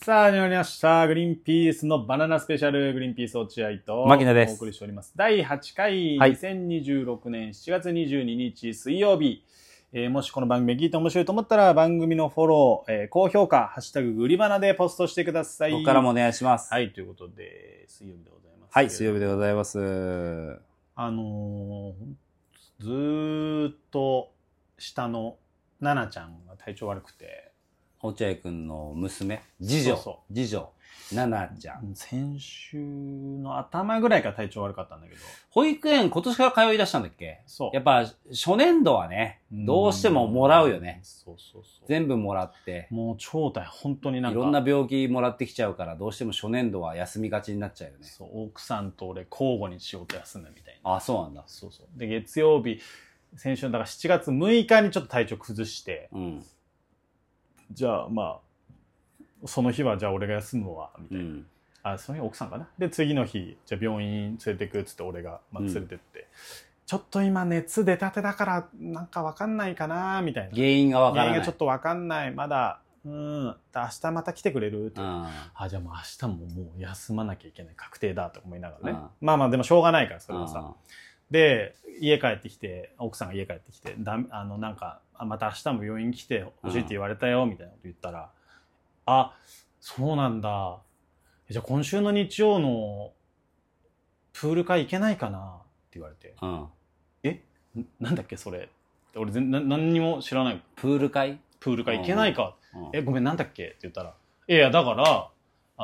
さあ、始まりました。グリーンピースのバナナスペシャル、グリーンピース落合と、 牧野です。 お送りしております。第8回、 はい、 2026年7月22日水曜日。もしこの番組聞いて面白いと思ったら、番組のフォロー、高評価、ハッシュタググリバナでポストしてください。 ここからもお願いします。 はい、ということで、水曜日でございます。 はい、水曜日でございます。 ずーっと下のナナちゃんが体調悪くて、 落合くんの娘、次女、ナナちゃん。 先週の頭ぐらいから体調悪かったんだけど。 保育園今年から通い出したんだっけ？ そう。 やっぱ初年度はね、どうしてももらうよね。 そう。 全部もらって。 もう超大本当になんか。 いろんな病気もらってきちゃうから、どうしても初年度は休みがちになっちゃうよね。 そう、奥さんと俺交互に仕事休むみたいな。 あ、そうなんだ。 そう。で、月曜日、先週だから7月6日にちょっと体調崩して、じゃあまあ、その日はじゃあ俺が休むわ、みたいな。その日奥さんかな。で、次の日、じゃあ病院連れてくっつって俺が、連れてって、ちょっと今熱出たてだからなんかわかんないかな、みたいな。 原因がわからない。 原因がちょっとわかんない。まだ、明日また来てくれるって。じゃあもう明日ももう休まなきゃいけない。確定だと思いながらね。まあでもしょうがないから、それはさ。で、家帰ってきて、奥さんが家帰ってきて、なんか、また明日も病院来てほしいって言われたよ、みたいなこと言ったら、あ、そうなんだ。じゃあ今週の日曜のプール会行けないかなって言われて。なんだっけそれ。俺何にも知らない。 プール会行けないか。ごめんなんだっけって言ったら。いや、だから、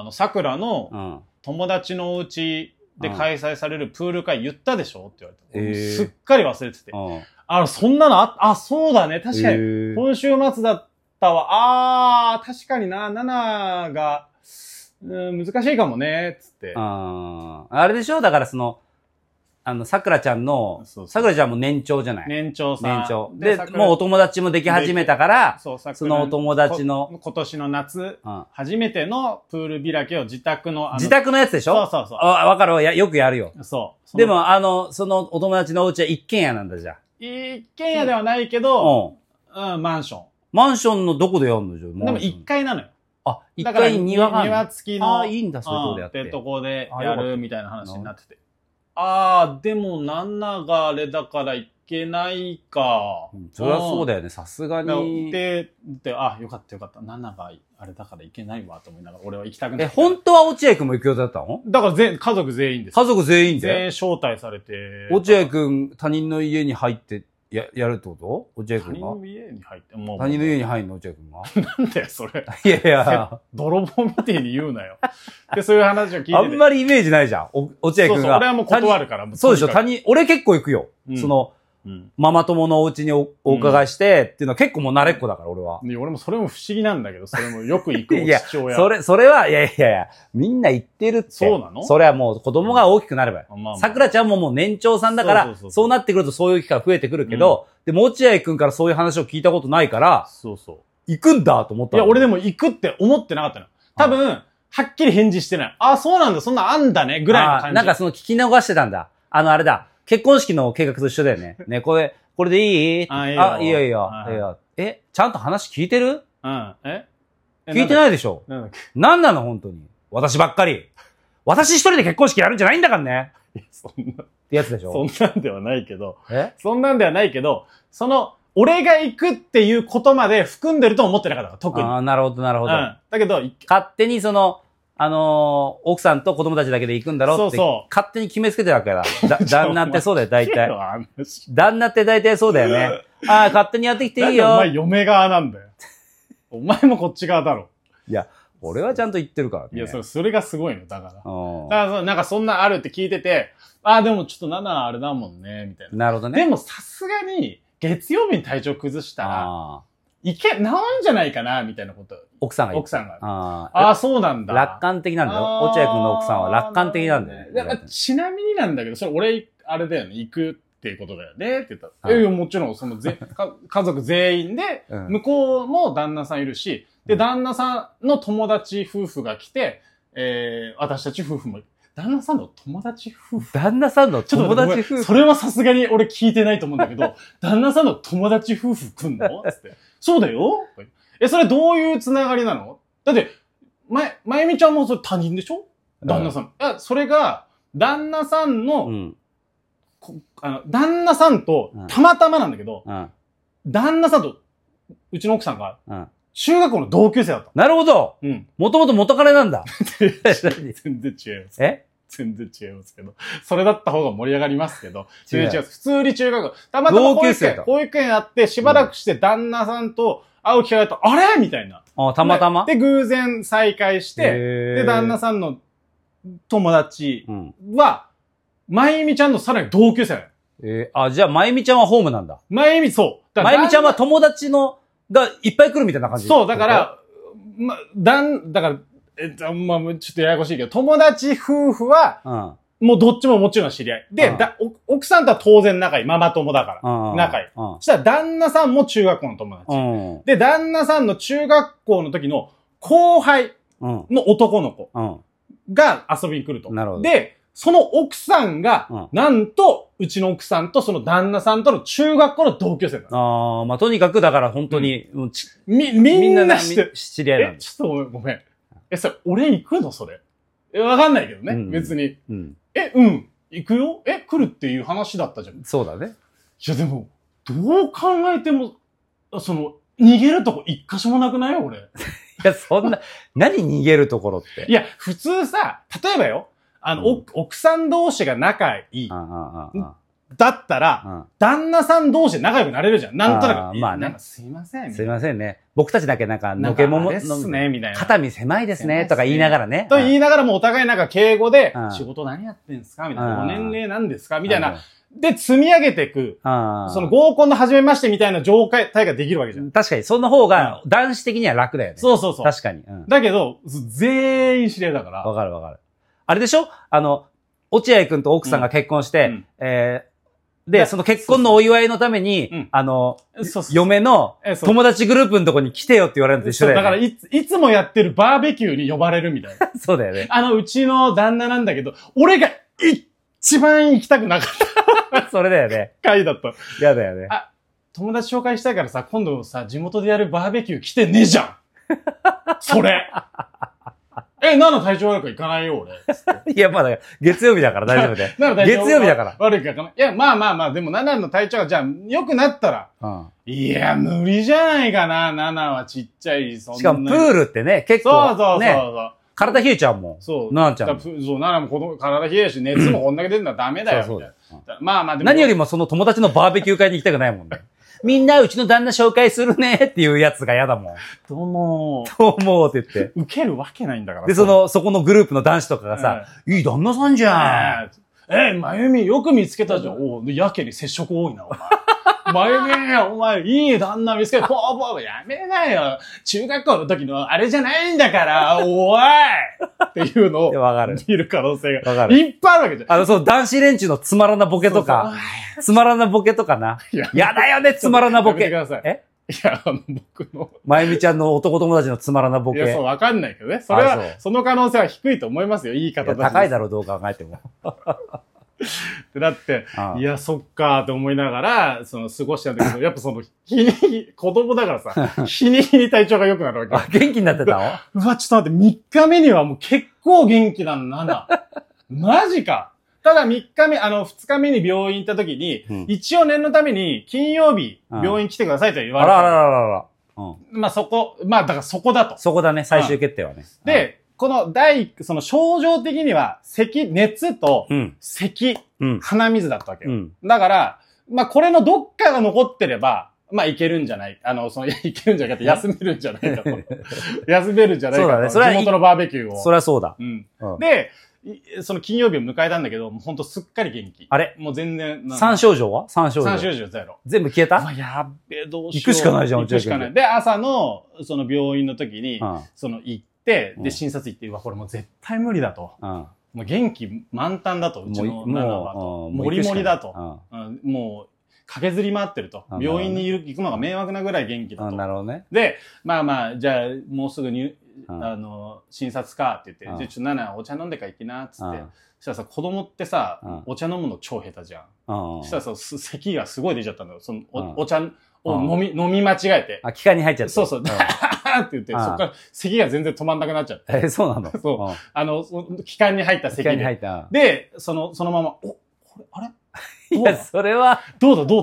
桜の友達のお家で開催されるプール会言ったでしょって言われて。すっかり忘れてて。そんなのそうだね。確かに。今週末だったわ。確かにな。7が、難しいかもね。つって。 あれでしょだから桜ちゃんの、桜ちゃんも年長じゃない年長さん。 年長。で、もうお友達もでき始めたから、そのお友達の。 今年の夏、初めてのプール開きを自宅の自宅のやつでしょそう。 わかるわ。よくやるよ。 そう。 でも、そのお友達のお家は一軒家なんだじゃ。 一軒家ではないけど、マンション。 マンションのどこでやるのじゃでも1階なのよ。 1階に庭がある。 庭付きの。 いいんだ、そういうとこでやって。 ってとこでやるみたいな話になってて。でも、7があれだからいけないか。 そりゃそうだよね、さすがに。 で、よかった。7があれだからいけないわと思いながら、俺は行きたくない。 本当は落合くんも行く予定だったの？ だから家族全員です。 家族全員で？ 全員招待されて。 落合くん、他人の家に入って、やるってこと落合くんが？ 他人の家に入って、 他人の家に入るの落合くんが？ なんだよ、それ。 いや。 泥棒みたいに言うなよ。で、そういう話を聞いて。 あんまりイメージないじゃん。落合くんが。 そう、俺はもう断るから。 そうでしょ、俺結構行くよ。ママ友のお家にお伺いして、っていうのは結構もう慣れっこだから、俺は。 俺もそれも不思議なんだけど、それもよく行く父親。 それは、いや、みんな行ってるって。 そうなの？ それはもう子供が大きくなればよ。桜ちゃんももう年長さんだから、そうなってくるとそういう機会増えてくるけど、でも落合くんからそういう話を聞いたことないから、行くんだと思った。 いや、俺でも行くって思ってなかったの。多分、はっきり返事してない。そうなんだ、そんなあんだね、ぐらいの感じ。 なんか聞き逃してたんだ。あれだ。結婚式の計画と一緒だよね。ね、これでいい？いいよ。ちゃんと話聞いてる？聞いてないでしょ？なんなの本当に。私ばっかり。私一人で結婚式やるんじゃないんだからね。 そんな。 ってやつでしょ？ そんなんではないけど。俺が行くっていうことまで含んでると思ってなかった。特に。 なるほど。だけど、 勝手に奥さんと子供たちだけで行くんだろうって、勝手に決めつけてるわけだ。旦那ってそうだよ、大体。旦那って大体そうだよね。勝手にやってきていいよ。 お前嫁側なんだよ。お前もこっち側だろ。 いや、俺はちゃんと言ってるからね。 いや、それがすごいの、だから。なんかそんなあるって聞いてて、でもちょっと7あれだもんね、みたいな。 なるほどね。 でもさすがに、月曜日に体調崩したら、治んじゃないかな、みたいなこと。 奥さんが。 そうなんだ。 楽観的なんだよ。落合くんの奥さんは楽観的なんだよね。 ちなみになんだけど、それ俺、あれだよね、行くっていうことだよね、って言ったら。もちろん、家族全員で、向こうも旦那さんいるし、で、旦那さんの友達夫婦が来て、私たち夫婦も、旦那さんの友達夫婦それはさすがに俺聞いてないと思うんだけど、旦那さんの友達夫婦来んのつって。そうだよそれどういうつながりなの？だって、 まゆみちゃんもそれ他人でしょ旦那さん。それが、旦那さんの、旦那さんと、たまたまなんだけど、旦那さんと、うちの奥さんが、中学校の同級生だった。 なるほど。もともと元彼なんだ。 全然違います。全然違いますけど。それだった方が盛り上がりますけど。全然違う。普通に中学校。たまたま保育園あって、しばらくして旦那さんと会う機会があった。あれみたいな。 たまたまで、偶然再会して、で、旦那さんの友達は、まゆみちゃんのさらに同級生だよ。じゃあまゆみちゃんはホームなんだ。 そう。 まゆみちゃんは友達がいっぱい来るみたいな感じ。 そう、だから、だから、ちょっとややこしいけど、友達夫婦は、もうどっちももちろん知り合い。で、奥さんとは当然仲いい。ママ友だから。仲いい。そしたら旦那さんも中学校の友達。で、旦那さんの中学校の時の後輩の男の子が遊びに来ると。 なるほど。 で、その奥さんが、なんと、うちの奥さんとその旦那さんとの中学校の同級生だ。 とにかくだから本当に、 みんな知り合いなんだ。 ちょっとごめん。それ、俺行くのそれ。わかんないけどね。別に。行くよ来るっていう話だったじゃん。 そうだね。 いやでも、どう考えても、逃げるとこ一箇所もなくない俺。いや、そんな、何逃げるところって。 いや、普通さ、例えばよ、奥さん同士が仲いい。だったら、旦那さん同士で仲良くなれるじゃん。なんとなく。 まあね。 すいません。 すいませんね。僕たちだけのけもも、 ですね、みたいな。 肩身狭いですね、とか言いながらね。 と言いながらもお互いなんか敬語で、仕事何やってんすかみたいな。ご年齢なんですかみたいな。で、積み上げていく。その合コンの始めましてみたいな状態ができるわけじゃん。 確かに、その方が男子的には楽だよね。 そうそうそう。 確かに。 だけど、全員知り合いだから。 わかるわかる。あれでしょ落合くんと奥さんが結婚して、で、その結婚のお祝いのために、嫁の友達グループのとこに来てよって言われるのと一緒だよね。 だからいつもやってるバーベキューに呼ばれるみたいな。 そうだよね。 うちの旦那なんだけど、俺が一番行きたくなかった。 それだよね。 回だった。 やだよね。 友達紹介したいからさ、今度さ、地元でやるバーベキュー来てねえじゃん。それ。体調悪く行かないよ、俺。 いや、まだ、月曜日だから大丈夫で。月曜日だから。 悪く行かない。いや、まあ、でも、ナナの体調が、じゃあ、良くなったら。いや、無理じゃないかな、ナナはちっちゃい、 そんな。しかも、プールってね、結構。そう。体冷えちゃうもん。 そう。 ナナちゃん。 そう、ナナも体冷えるし、熱もこんだけ出るのはダメだよ、みたいな。まあ、でも。 何よりもその友達のバーベキュー会に行きたくないもんね。みんなうちの旦那紹介するねっていうやつが嫌だもん。 どうもって言って。 受けるわけないんだから。 で、そこのグループの男子とかがさ、いい旦那さんじゃん。まゆみよく見つけたじゃん。やけに接触多いな、お前。まゆみ、お前、いい旦那見つけた。ポーやめなよ。中学校の時のあれじゃないんだから、おいっていうのを見る可能性がいっぱいあるわけじゃん。 男子連中のつまらなボケとか、つまらなボケとかな。やだよね、つまらなボケ。 いや、僕の。 まゆみちゃんの男友達のつまらなボケ。 いや、わかんないけどね。それは、その可能性は低いと思いますよ、言い方だと。 高いだろう、どう考えても。 だって、いや、そっかーと思いながら、過ごしたんだけど、やっぱ子供だからさ、日に日に体調が良くなるわけ。元気になってたのうわ、ちょっと待って、3日目にはもう結構元気なの、マジか。ただ3日目、2日目に病院行った時に、一応念のために、金曜日、病院来てくださいと言われた。 あら。 だからそこだと。 そこだね、最終決定はね。 で、この症状的には、熱と、咳、鼻水だったわけよ。だから、これのどっかが残ってれば、いけるんじゃないいけるんじゃなくて、休めるんじゃないかと。休めるんじゃないかと。そうだね。それは地元のバーベキューを。 そりゃそうだ。 で、金曜日を迎えたんだけど、ほんとすっかり元気。 あれもう全然。 3症状は ?3 症状。 3症状ゼロ。 全部消えたやっべ、どうしよう。 行くしかないじゃん、 行くしかない。で、朝の、病院の時に、行って、で、診察行って、これもう絶対無理だと。もう元気満タンだと、うちのナナはと。もりもりだと。もう、駆けずり回ってると。病院に行くのが迷惑なぐらい元気だと。 なるほどね。 で、じゃあ、もうすぐ診察かって言って、じゃあナナお茶飲んでから行きな、つって。そしたらさ、子供ってさ、お茶飲むの超下手じゃん。そしたらさ、咳がすごい出ちゃったんだよ。お茶を飲み間違えて。 気管に入っちゃった。 そう。 ーって言って、そこから咳が全然止まんなくなっちゃって。 そうなの？ そう。気管に入った咳で。気管に入った。で、そのまま、これ、あれいや、それは。 どうだ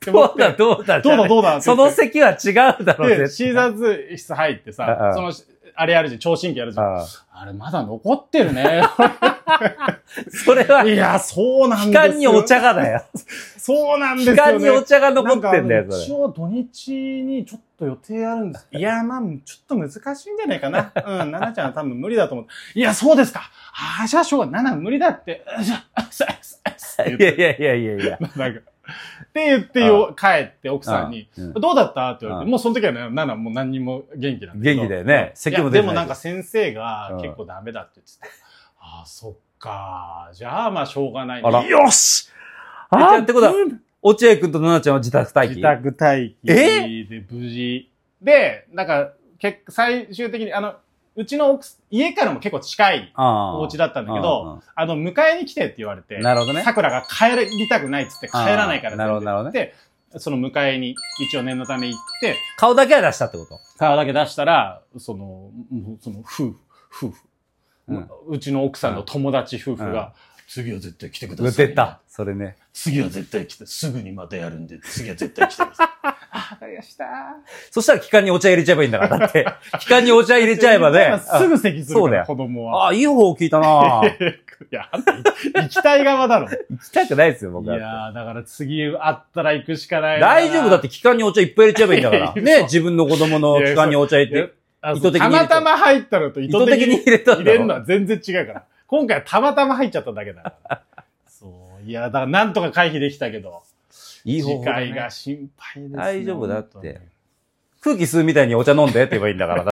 その席は違うだろうで、診察室入ってさ、あれあるじゃん、聴診器あるじゃん。あれまだ残ってるね。 それは。 いや、そうなんですよ。 気管にお茶がだよ。 そうなんですよ、ね。 気管にお茶が残ってんだよ、それ。 一応土日にちょっと予定あるんです。いや、まあ、ちょっと難しいんじゃないかな。ナナちゃんは多分無理だと思う。いや、そうですか。じゃあしょうがない。ナナ無理だって。 いや。 なんか。って言って帰って奥さんに、どうだったって言われて、もうその時はね、ナナもう何にも元気なんだけど。 元気だよね。 咳も出てない。でもなんか先生が結構ダメだって言ってて。そっか。じゃあまあしょうがないね。 よしってことは、落合くんとナナちゃんは自宅待機？ 自宅待機で無事。で、なんか、最終的にうちの家からも結構近いお家だったんだけど、迎えに来てって言われて、 なるほどね。 桜が帰りたくないっつって帰らないからなるほどね。 で、その迎えに一応念のため行って、 顔だけは出したってこと？ 顔だけ出したら、その夫婦、うちの奥さんの友達夫婦が、次は絶対来てください。 出た。それね。 次は絶対来て、すぐにまたやるんで、次は絶対来てください。わかりました。 そしたら気管にお茶入れちゃえばいいんだから、だって。気管にお茶入れちゃえばね。 すぐ咳するから、子供は。 いい方聞いたないや、あんた行きたい側だろ。 行きたくないですよ、僕は。 いやだから次会ったら行くしかない。 大丈夫だって気管にお茶いっぱい入れちゃえばいいんだから。ね、自分の子供の気管にお茶入れて。 意図的にたまたま入ったのと意図的に入れるのは全然違うから。今回はたまたま入っちゃっただけだから。そう。いや、だからなんとか回避できたけど。いい方法だね。次回が心配ですね。 大丈夫だって。空気吸うみたいにお茶飲んでって言えばいいんだから。